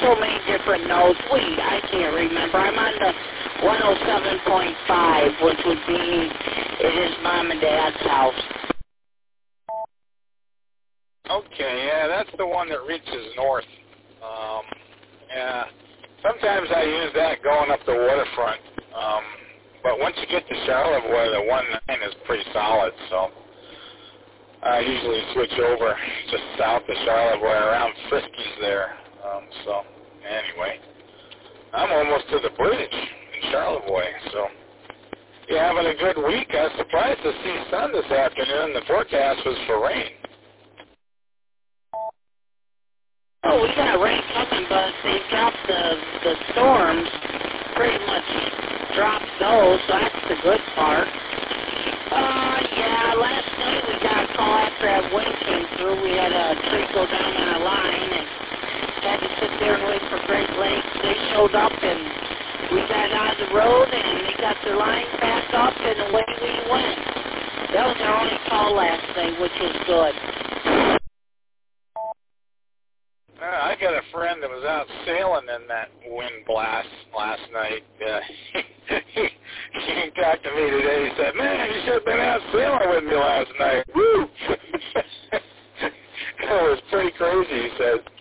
so many different notes. I can't remember. I'm on the 107.5, which would be it is Mom and Dad's house. Okay, yeah, that's the one that reaches north. Yeah, sometimes I use that going up the waterfront. But once you get to Charlevoix, the 19 is pretty solid, so I usually switch over just south of Charlevoix around Friskies there. So anyway, I'm almost to the bridge in Charlevoix, so you having a good week. I was surprised to see sun this afternoon. The forecast was for rain. Oh, we got rain coming, but they dropped the storms, pretty much dropped those, so that's the good part. Yeah, last night we got a call after that wind came through. We had a tree go down on a line and had to sit there and wait for Great Lakes. They showed up and we got on the road and they got their line back up and away we went. That was our only call last night, which was good. I got a friend that was out sailing in that wind blast last night. He talked to me today. He said, "Man, you should have been out sailing with me last night." Woo! It was pretty crazy, he said.